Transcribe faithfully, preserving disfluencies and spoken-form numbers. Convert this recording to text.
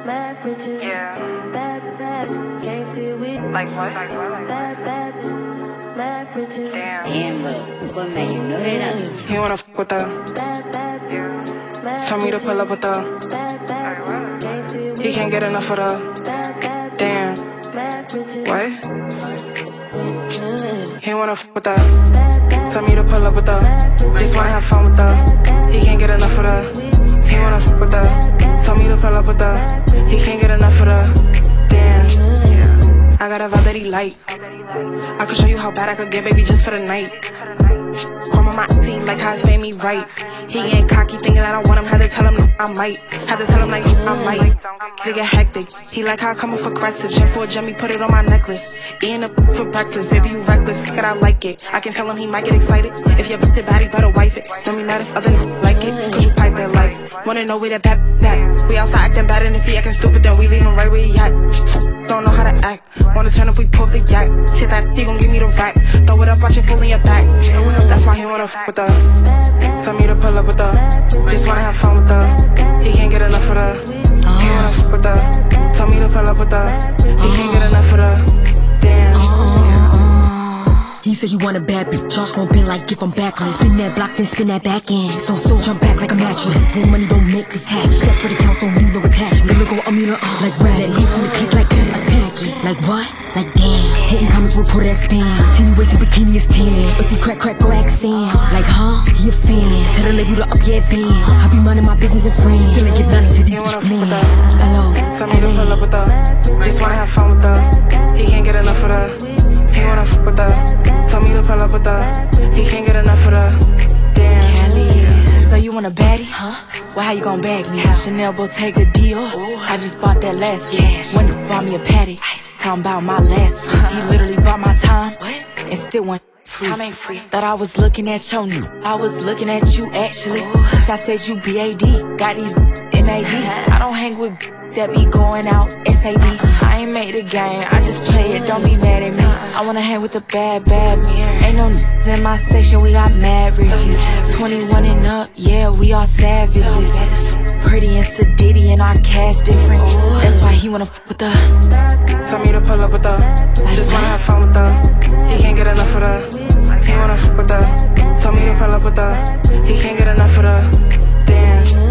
Mad riches. Yeah. Bad, bad, can't see we. Like what? Like what? Like Bad, bad, mad riches. Damn. Damn, look, what man, you know that up. He wanna f with her. Bad, bad, Yeah. mad Tell me to pull up with her. Bad, bad, can't see we. He can't get enough of her. Bad, bad, Damn. mad riches. What? Mm. He wanna f with her. Bad, bad, Tell me to pull up with her. Just wanna have fun with her. He can't get enough of her. He wanna f with her. Tell me to pull up with her. He can't get enough of her. Damn. I got a vibe that he like. I could show you how bad I could get, baby, just for the night. Chrome on my team like how it's made me right. He ain't cocky, thinking that I want him. Had to tell him no, I might. Had to tell him like I might. They get hectic. He like how I come off aggressive. Chain for a jummy, put it on my necklace. Eating up for breakfast, baby, you reckless. But I like it. I can tell him he might get excited. If your bitch bad, he better wife it. Don't be mad if other n like it. Cause you pipe it like. Wanna know where that bad that. We outside acting bad, and if he acting stupid, then we leave him right where he at. Don't know how to act. Wanna turn if we pull the yak. Shit that he gon' give me the rack. Throw it up, watch it full in your back. That's why he wanna f with her. Tell me to pull up with her. Just wanna have fun with her. He can't get enough of her. He wanna f with her. Tell me to pull up with her. He can't get enough of her. Damn. He said he want a bad bitch. Josh gon' bend like if I'm backless. Spin that block, then spin that back end. So so jump back like a mattress. And money don't make detached. Separate accounts don't need no attachment. They look on Amina uh, like rat. That leaves in the click like attack it. Like what? Like damn. Hating comments will put that spam. Teeny waist and bikini is tan. But see crack crack go accent. Like huh? He a fan. Tell the label to up your advance. I be minding my business and friends. Still ain't give nothing to these men. Hello. Tell me to pull up with her. Just wanna have fun with her. He can't get enough of her. He wanna f with her. Tell me to pull up with her. He can't get enough of her. Damn. Kelly, so you want a baddie? Huh? Well, how you gon' bag me? Chanel Bottega Dior. I just bought that last week. One dude bought me a patty. Talking about my last week. He literally bought my time and still went free. Time ain't free. Thought I was looking at your new. I was looking at you actually. I said you B A D. Got these M A D. I don't hang with that be going out S A D. I ain't made a game, I just play it, don't be mad at me. I wanna hang with the bad, bad men. Ain't no n***s in my section, we got mad riches. Twenty-one and up, yeah, we all savages. Pretty and sedity and our cash different. That's why he wanna f with her. Tell me to pull up with her. Just wanna have fun with her. He can't get enough of her. He wanna f with her. Tell me to pull up with her. He can't get enough of her. Damn.